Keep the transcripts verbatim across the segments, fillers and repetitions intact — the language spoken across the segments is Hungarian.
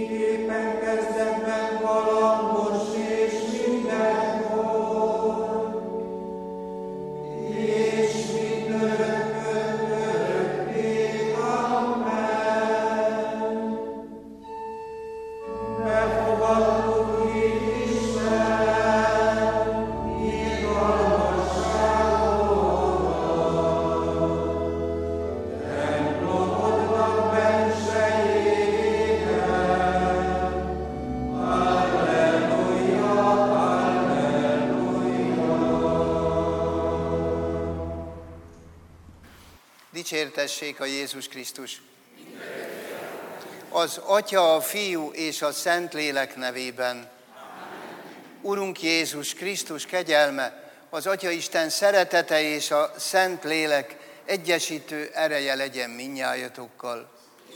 miképpen kezdetben valami most és mindenkor, és mindörökkön örökké. Amen. Befogadtuk így Isten irgalmasságodat, templomodnak bensejében. Halleluja, halleluja. Dicsértessék a Jézus Krisztus! Az Atya, a Fiú és a Szentlélek nevében. Amen. Urunk Jézus Krisztus kegyelme, az Atyaisten szeretete és a Szentlélek egyesítő ereje legyen mindnyájatokkal.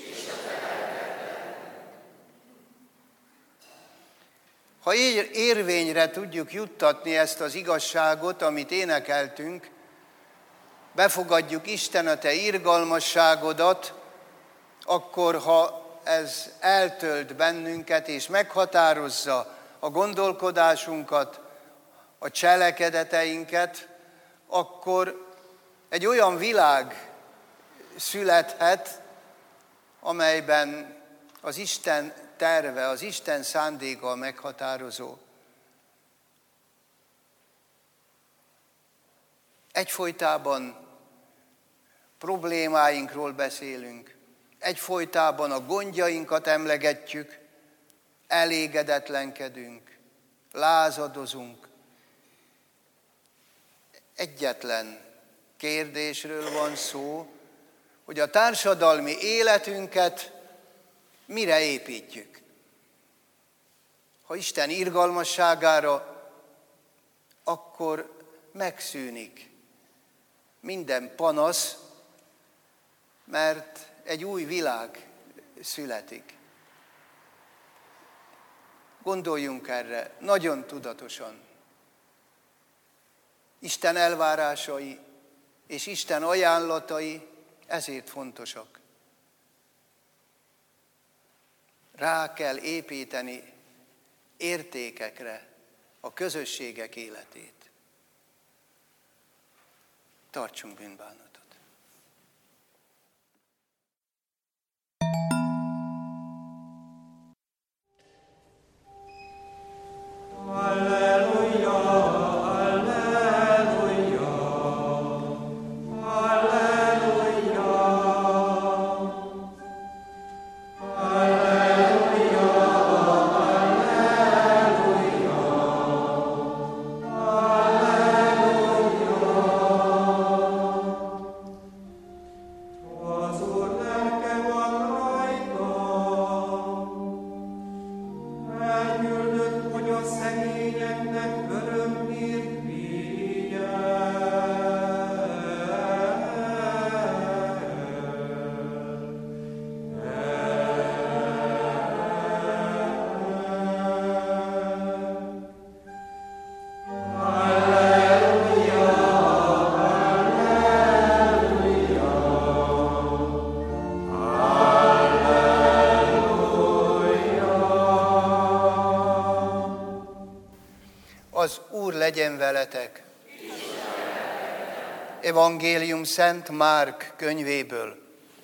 Ha ér- érvényre tudjuk juttatni ezt az igazságot, amit énekeltünk, befogadjuk Isten a te irgalmasságodat, akkor ha ez eltölt bennünket és meghatározza a gondolkodásunkat, a cselekedeteinket, akkor egy olyan világ születhet, amelyben az Isten terve, az Isten szándéka meghatározó. Egyfolytában problémáinkról beszélünk, egyfolytában a gondjainkat emlegetjük, elégedetlenkedünk, lázadozunk. Egyetlen kérdésről van szó, hogy a társadalmi életünket mire építjük. Ha Isten irgalmasságára, akkor megszűnik minden panasz, mert egy új világ születik. Gondoljunk erre nagyon tudatosan. Isten elvárásai és Isten ajánlatai ezért fontosak. Rá kell építeni értékekre a közösségek életét. Tartsunk bűnbánatot. Halleluja, halleluja, halleluja, halleluja, halleluja. Az Úr lelke van rajtam, elküldött, hogy a szegényeknek örömhírt Az Úr legyen veletek. Evangélium Szent Márk könyvéből.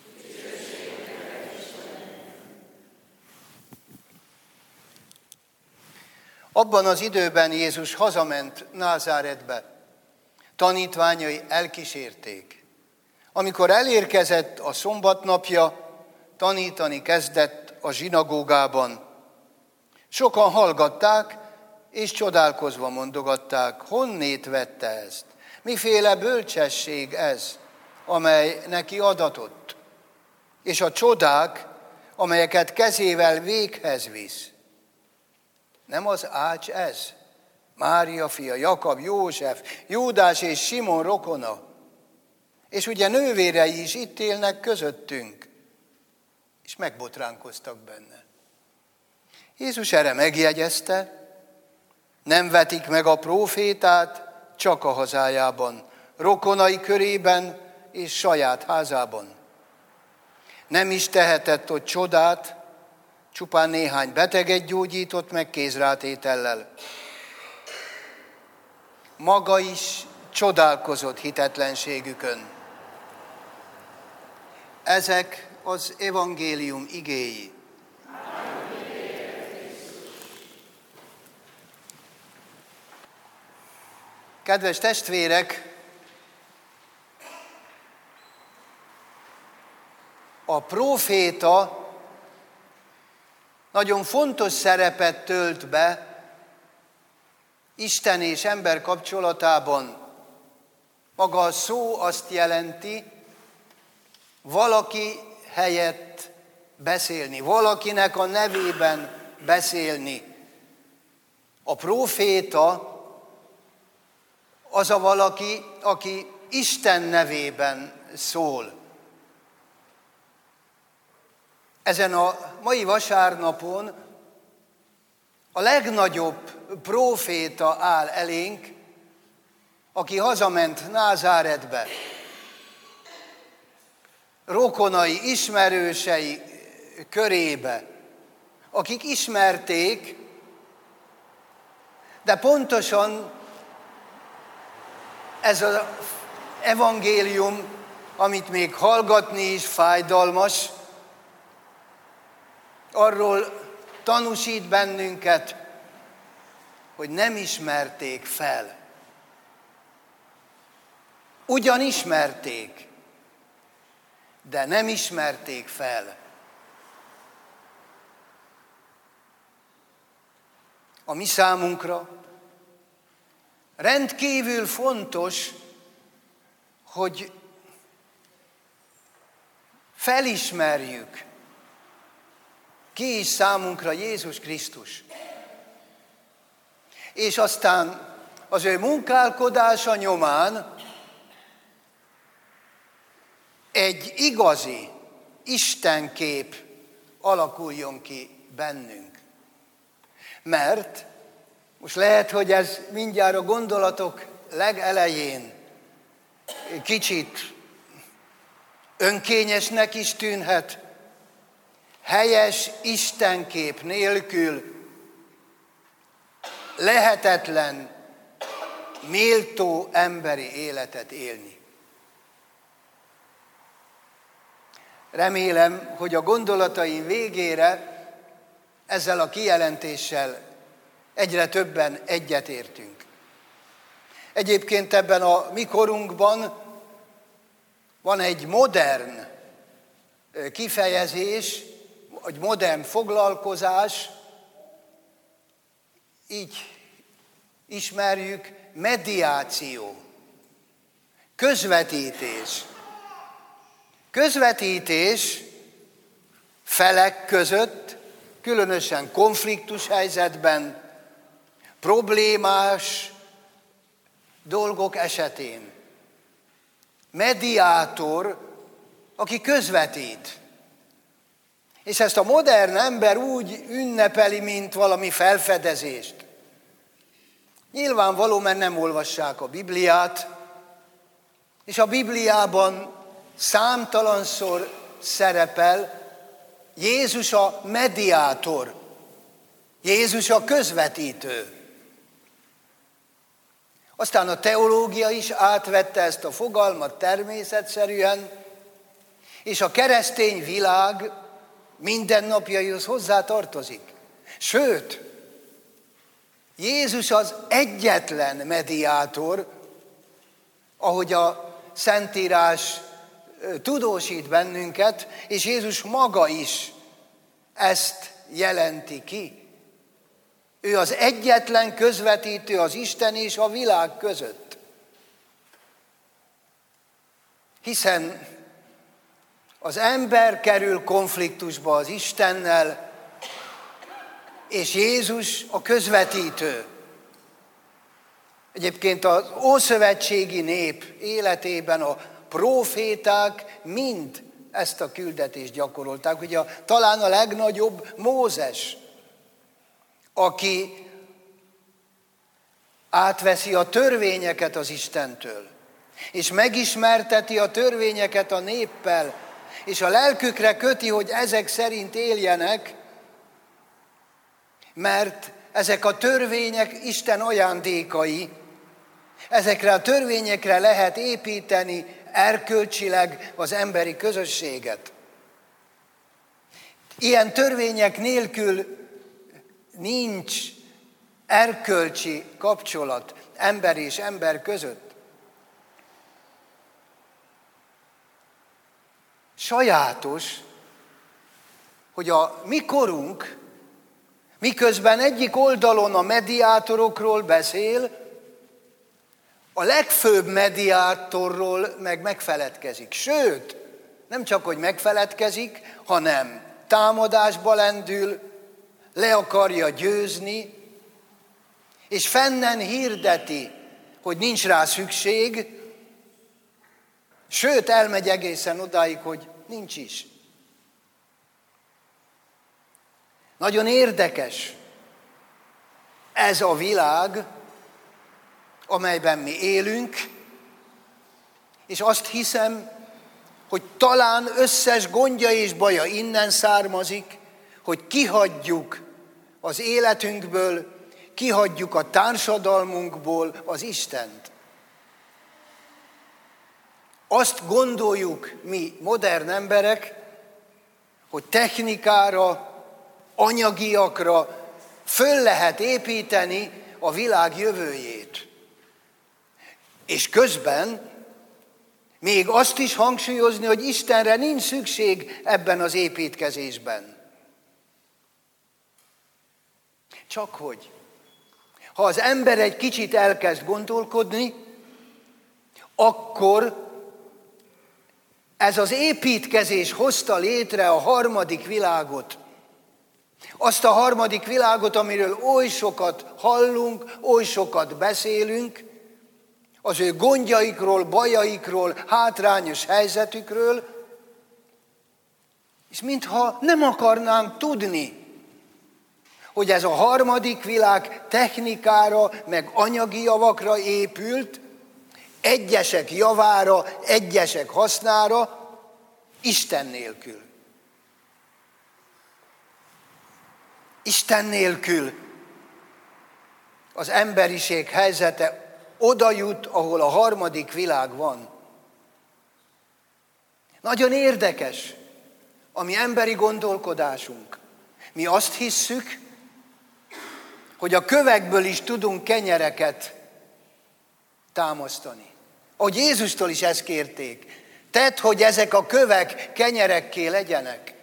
Abban az időben Jézus hazament Názáretbe. Tanítványai elkísérték. Amikor elérkezett a szombatnapja, tanítani kezdett a zsinagógában. Sokan hallgatták, és csodálkozva mondogatták, honnét vette ezt? Miféle bölcsesség ez, amely neki adatott? És a csodák, amelyeket kezével véghez visz. Nem az ács ez? Mária fia, Jakab, József, Júdás és Simon rokona. És ugye nővérei is itt élnek közöttünk. És megbotránkoztak benne. Jézus erre megjegyezte, nem vetik meg a prófétát csak a hazájában, rokonai körében és saját házában. Nem is tehetett ott csodát, Csupán néhány beteget gyógyított meg kézrátétellel. Maga is csodálkozott hitetlenségükön. Ezek az evangélium igéi. Kedves testvérek, a próféta nagyon fontos szerepet tölt be Isten és ember kapcsolatában. Maga a szó azt jelenti, valaki helyett beszélni, valakinek a nevében beszélni. A próféta az a valaki, aki Isten nevében szól. Ezen a mai vasárnapon a legnagyobb próféta áll elénk, aki hazament Názáretbe. Rokonai, ismerősei körébe, akik ismerték, de pontosan ez az evangélium, amit még hallgatni is fájdalmas, arról tanúsít bennünket, hogy nem ismerték fel. Ugyan ismerték, de nem ismerték fel. A mi számunkra rendkívül fontos, hogy felismerjük, ki is számunkra Jézus Krisztus. És aztán az ő munkálkodása nyomán egy igazi istenkép alakuljon ki bennünk. Mert most lehet, hogy ez mindjárt a gondolatok legelején kicsit önkényesnek is tűnhet, helyes istenkép nélkül lehetetlen méltó emberi életet élni. Remélem, hogy a gondolataim végére ezzel a kijelentéssel egyre többen egyetértünk. Egyébként ebben a mi korunkban van egy modern kifejezés, egy modern foglalkozás, így ismerjük, mediáció, közvetítés. Közvetítés felek között, különösen konfliktus helyzetben, problémás dolgok esetén. Mediátor, aki közvetít. És ezt a modern ember úgy ünnepeli, mint valami felfedezést. Nyilvánvaló, mert nem olvassák a Bibliát, és a Bibliában számtalanszor szerepel Jézus a mediátor, Jézus a közvetítő. Aztán a teológia is átvette ezt a fogalmat természetszerűen, és a keresztény világ mindennapjaihoz hozzá tartozik. Sőt, Jézus az egyetlen mediátor, ahogy a Szentírás tudósít bennünket, és Jézus maga is ezt jelenti ki. Ő az egyetlen közvetítő az Isten és a világ között. Hiszen az ember kerül konfliktusba az Istennel, és Jézus a közvetítő. Egyébként az ószövetségi nép életében a próféták mind ezt a küldetést gyakorolták. Ugye talán a legnagyobb Mózes, aki átveszi a törvényeket az Istentől, és megismerteti a törvényeket a néppel, és a lelkükre köti, hogy ezek szerint éljenek, Mert ezek a törvények Isten ajándékai, ezekre a törvényekre lehet építeni erkölcsileg az emberi közösséget. Ilyen törvények nélkül nincs erkölcsi kapcsolat ember és ember között. Sajátos, hogy a mi korunk, miközben egyik oldalon a mediátorokról beszél, a legfőbb mediátorról meg megfeledkezik. Sőt, nem csak, hogy megfeledkezik, hanem támadásba lendül, le akarja győzni, és fennen hirdeti, hogy nincs rá szükség, sőt, elmegy egészen odáig, hogy nincs is. Nagyon érdekes ez a világ, amelyben mi élünk, és azt hiszem, hogy talán összes gondja és baja innen származik, hogy kihagyjuk az életünkből, kihagyjuk a társadalmunkból az Istent. Azt gondoljuk mi modern emberek, hogy technikára, anyagiakra föl lehet építeni a világ jövőjét. És közben még azt is hangsúlyozni, hogy Istenre nincs szükség ebben az építkezésben. Csak hogy, ha az ember egy kicsit elkezd gondolkodni, akkor ez az építkezés hozta létre a harmadik világot. Azt a harmadik világot, amiről oly sokat hallunk, oly sokat beszélünk, az ő gondjaikról, bajaikról, hátrányos helyzetükről, és mintha nem akarnánk tudni, hogy ez a harmadik világ technikára, meg anyagi javakra épült, egyesek javára, egyesek hasznára, Isten nélkül. Isten nélkül az emberiség helyzete oda jut, ahol a harmadik világ van. Nagyon érdekes a mi emberi gondolkodásunk. Mi azt hisszük, hogy a kövekből is tudunk kenyereket támasztani. Ahogy Jézustól is ezt kérték. Tedd, hogy ezek a kövek kenyerekké legyenek.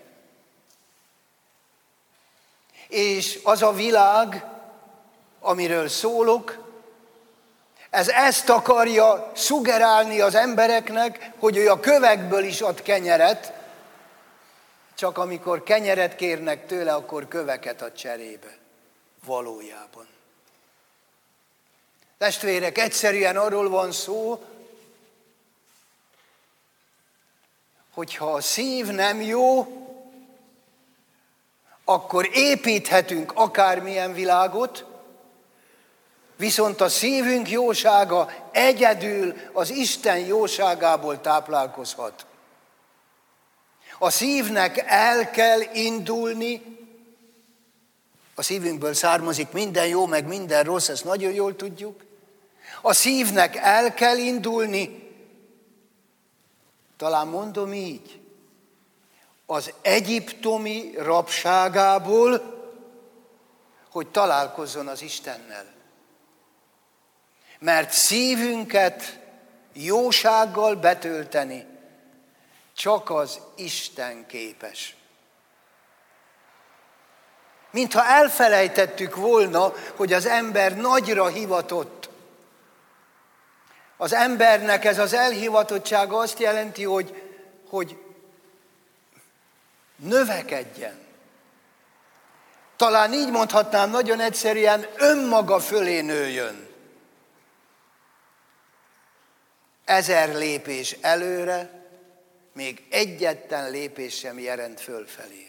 És az a világ, amiről szólok, ez ezt akarja szugerálni az embereknek, hogy ő a kövekből is ad kenyeret, csak amikor kenyeret kérnek tőle, akkor köveket ad cserébe. Valójában. Testvérek, egyszerűen arról van szó, hogyha a szív nem jó, akkor építhetünk akármilyen világot, viszont a szívünk jósága egyedül az Isten jóságából táplálkozhat. A szívnek el kell indulni, a szívünkből származik minden jó, meg minden rossz, ezt nagyon jól tudjuk. A szívnek el kell indulni, talán mondom így, az egyiptomi rabságából, hogy találkozzon az Istennel. Mert szívünket jósággal betölteni csak az Isten képes. Mintha elfelejtettük volna, hogy az ember nagyra hivatott. Az embernek ez az elhivatottsága azt jelenti, hogy, hogy növekedjen. Talán így mondhatnám nagyon egyszerűen, önmaga fölé nőjön. Ezer lépés előre, még egyetlen lépés sem jelent fölfelé.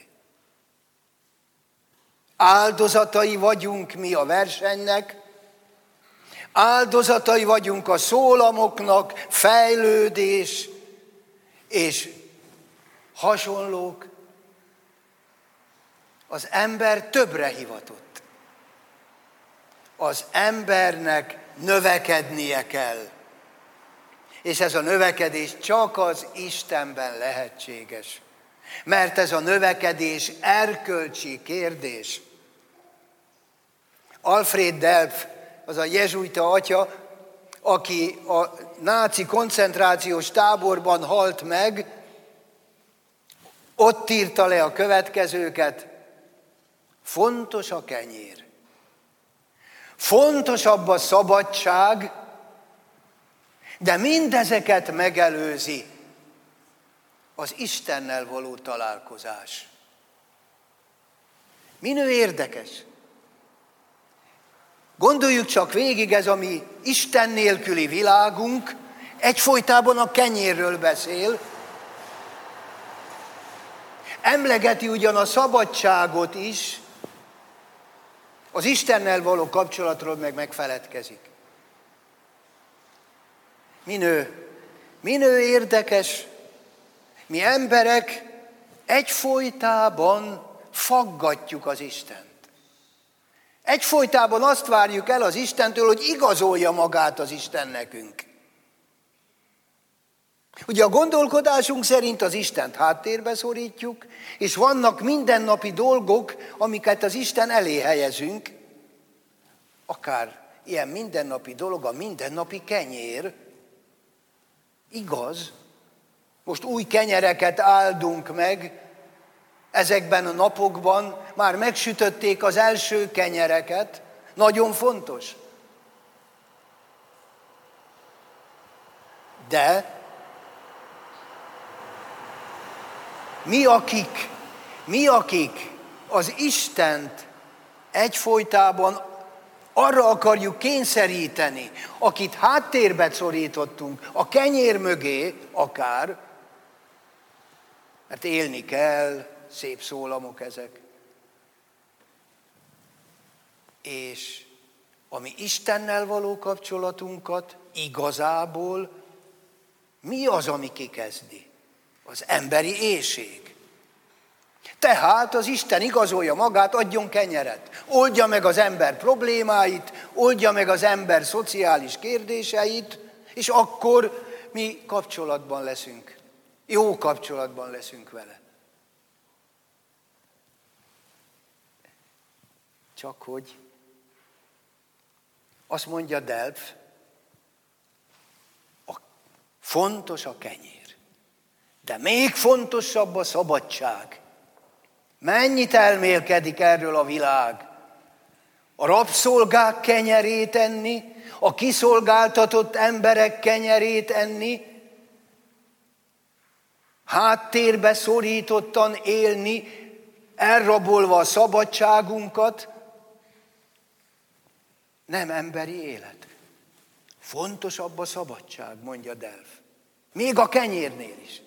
Áldozatai vagyunk mi a versenynek, áldozatai vagyunk a szólamoknak, fejlődés és hasonlók. Az ember többre hivatott. az embernek növekednie kell. És ez a növekedés csak az Istenben lehetséges. Mert ez a növekedés erkölcsi kérdés. Alfred Delp, az a jezsuita atya, aki a náci koncentrációs táborban halt meg, ott írta le a következőket: fontos a kenyér. Fontosabb a szabadság, de mindezeket megelőzi az Istennel való találkozás. Minő érdekes. Gondoljuk csak végig, ez a mi Isten nélküli világunk egyfolytában a kenyérről beszél, emlegeti ugyan a szabadságot is, az Istennel való kapcsolatról meg megfeledkezik. Minő, minő érdekes, mi emberek egyfolytában faggatjuk az Istent. Egyfolytában azt várjuk el az Istentől, hogy igazolja magát az Isten nekünk. Ugye a gondolkodásunk szerint az Istent háttérbe szorítjuk, és vannak mindennapi dolgok, amiket az Isten elé helyezünk, akár ilyen mindennapi dolog, a mindennapi kenyér. Igaz, most új kenyereket áldunk meg, ezekben a napokban már megsütötték az első kenyereket, nagyon fontos. De mi akik, mi akik az Istent egyfolytában arra akarjuk kényszeríteni, akit háttérbe szorítottunk, a kenyér mögé akár, mert élni kell, szép szólamok ezek. És a mi Istennel való kapcsolatunkat igazából mi az, ami kikezdi? Az emberi éhség. Tehát az Isten igazolja magát, adjon kenyeret. Oldja meg az ember problémáit, oldja meg az ember szociális kérdéseit, és akkor mi kapcsolatban leszünk. Jó kapcsolatban leszünk vele. Csak hogy azt mondja Delp, a, fontos a kenyér, de még fontosabb a szabadság. Mennyit elmélkedik erről a világ? A rabszolgák kenyerét enni, a kiszolgáltatott emberek kenyerét enni, háttérbe szorítottan élni, elrabolva a szabadságunkat. Nem emberi élet. Fontosabb a szabadság, mondja Delp. Még a kenyérnél is.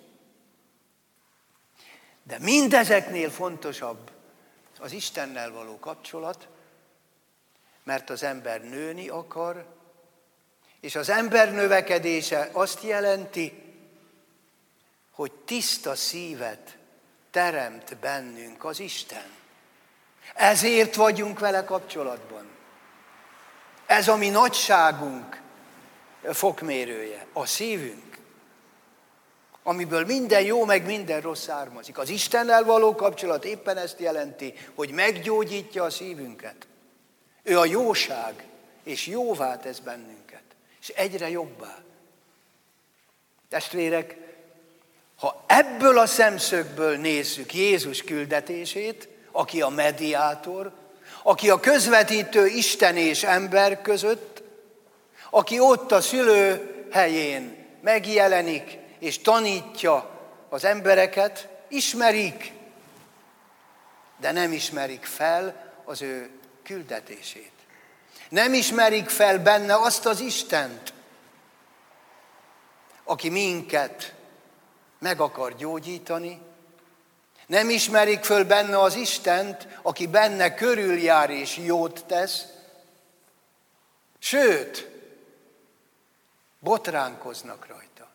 De mindezeknél fontosabb az Istennel való kapcsolat, mert az ember nőni akar, és az ember növekedése azt jelenti, hogy tiszta szívet teremt bennünk az Isten. Ezért vagyunk vele kapcsolatban. Ez a mi nagyságunk fokmérője, a szívünk, amiből minden jó, meg minden rossz származik. Az Istennel való kapcsolat éppen ezt jelenti, hogy meggyógyítja a szívünket. Ő a jóság, és jóvá tesz bennünket, és egyre jobbá. Testvérek, ha ebből a szemszögből nézzük Jézus küldetését, aki a mediátor, aki a közvetítő Isten és ember között, aki ott a szülő helyén megjelenik és tanítja az embereket, ismerik, de nem ismerik fel az ő küldetését. Nem ismerik fel benne azt az Istent, aki minket meg akar gyógyítani. Nem ismerik föl benne az Istent, aki benne körüljár és jót tesz. Sőt, botránkoznak rajta.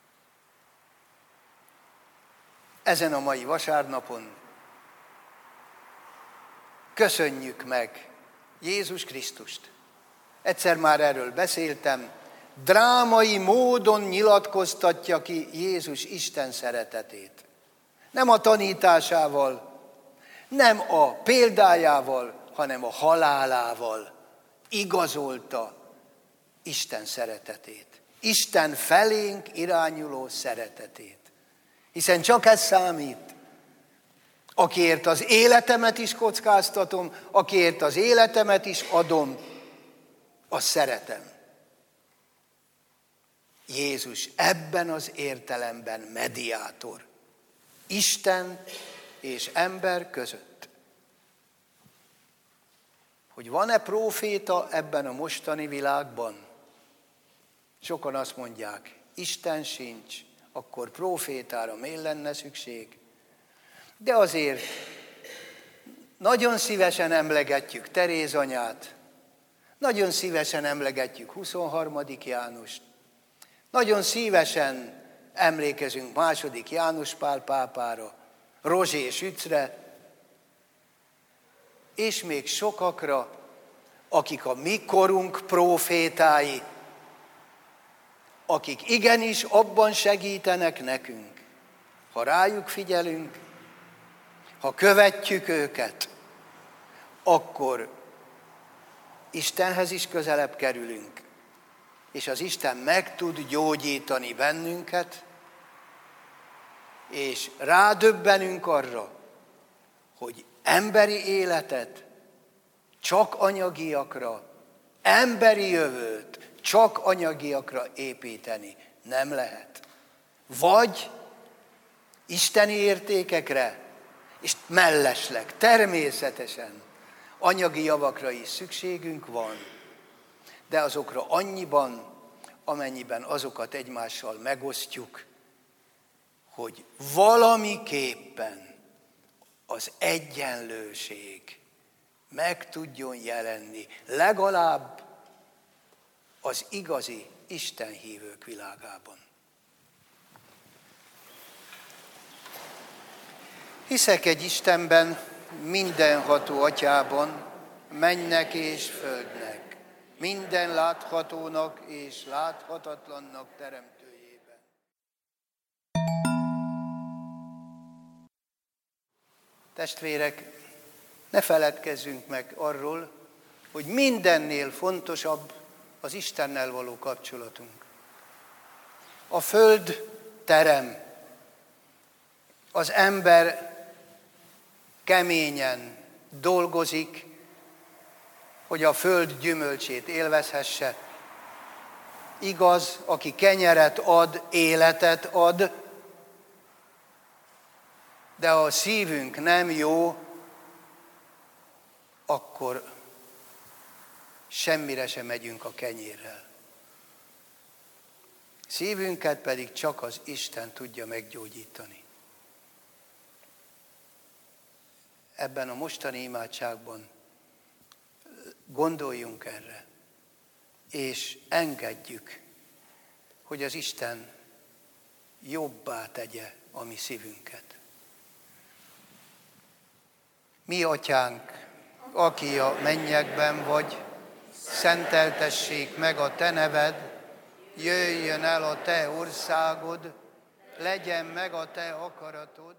Ezen a mai vasárnapon köszönjük meg Jézus Krisztust, egyszer már erről beszéltem, drámai módon nyilatkoztatja ki Jézus Isten szeretetét. Nem a tanításával, nem a példájával, hanem a halálával igazolta Isten szeretetét. Isten felénk irányuló szeretetét. Hiszen csak ez számít. Akiért az életemet is kockáztatom, akiért az életemet is adom, azt szeretem. Jézus ebben az értelemben mediátor. Isten és ember között. Hogy van-e próféta ebben a mostani világban? Sokan azt mondják, Isten sincs, akkor prófétára miért lenne szükség? De azért nagyon szívesen emlegetjük Teréz anyát, nagyon szívesen emlegetjük huszonharmadik Jánust, nagyon szívesen emlékezünk második János Pál pápára, Rozsé Sützre, és még sokakra, akik a mi korunk prófétái, akik igenis abban segítenek nekünk, ha rájuk figyelünk, ha követjük őket, akkor Istenhez is közelebb kerülünk, és az Isten meg tud gyógyítani bennünket, és rádöbbenünk arra, hogy emberi életet csak anyagiakra, emberi jövőt csak anyagiakra építeni nem lehet. Vagy isteni értékekre, és mellesleg, természetesen anyagi javakra is szükségünk van, de azokra annyiban, amennyiben azokat egymással megosztjuk, hogy valamiképpen az egyenlőség meg tudjon jelenni, legalább az igazi istenhívők világában. Hiszek egy Istenben, mindenható Atyában, mennek és földnek, minden láthatónak és láthatatlannak teremtőjében. Testvérek, ne feledkezzünk meg arról, hogy mindennél fontosabb az Istennel való kapcsolatunk. A föld terem, az ember keményen dolgozik, hogy a föld gyümölcsét élvezhesse. Igaz, aki kenyeret ad, életet ad, de ha a szívünk nem jó, akkor semmire sem megyünk a kenyérrel. Szívünket pedig csak az Isten tudja meggyógyítani. Ebben a mostani imádságban gondoljunk erre, és engedjük, hogy az Isten jobbá tegye a mi szívünket. Mi Atyánk, aki a mennyekben vagy, szenteltessék meg a Te neved, jöjjön el a Te országod, legyen meg a Te akaratod.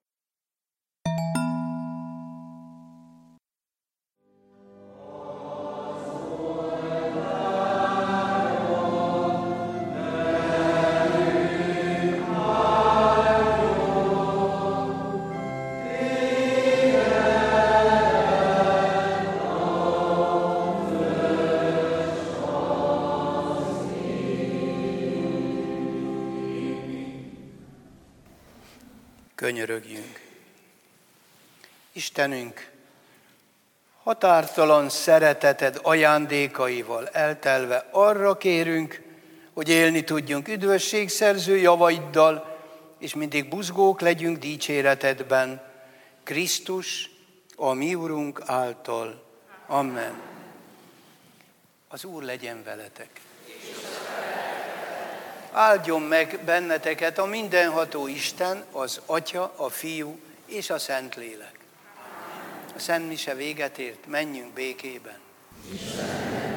Könyörögjünk. Istenünk, határtalan szereteted ajándékaival eltelve arra kérünk, hogy élni tudjunk üdvösségszerző javaiddal, és mindig buzgók legyünk dicséretedben, Krisztus, a mi Urunk által. Amen. Az Úr legyen veletek. Áldjon meg benneteket a mindenható Isten, az Atya, a Fiú és a Szentlélek. A Szent Mise véget ért, menjünk békében.